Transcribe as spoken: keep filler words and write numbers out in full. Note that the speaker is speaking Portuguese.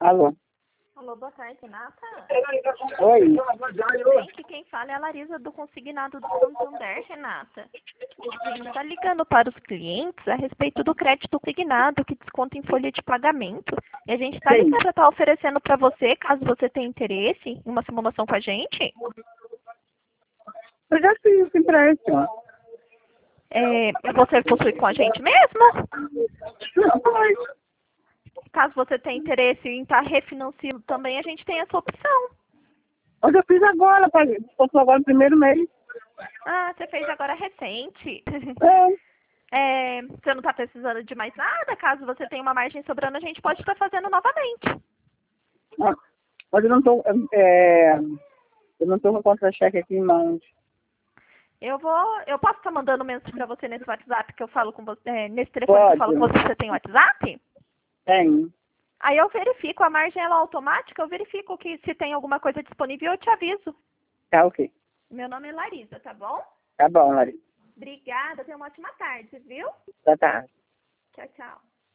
Alô? Alô, boa tarde, Renata. Oi. Gente, quem fala é a Larisa do Consignado do Santander, Renata. A gente está ligando para os clientes a respeito do crédito consignado que desconta em folha de pagamento. E a gente está Sim. ligando para estar oferecendo para você, caso você tenha interesse em uma simulação com a gente. Eu já fiz esse empréstimo. É, você possui com a gente mesmo? Não, foi. Caso você tenha interesse em estar refinanciando também, a gente tem essa opção. Eu já fiz agora, paguei. Passou agora no primeiro mês. Ah, você fez agora recente. É. É, você não está precisando de mais nada? Caso você tenha uma margem sobrando, a gente pode estar fazendo novamente. Ah, mas eu não tô. É, eu não tô com contra-cheque aqui em mãos. Eu vou, eu posso estar mandando mensagem para você nesse WhatsApp que eu falo com você, é, nesse telefone que eu Pode. falo com você, você tem WhatsApp? Tem. Aí eu verifico, a margem ela é automática, eu verifico que se tem alguma coisa disponível, eu te aviso. Tá ok. Meu nome é Larisa, tá bom? Tá bom, Larissa. Obrigada, tenha uma ótima tarde, viu? Tá, tá. Tchau, tchau.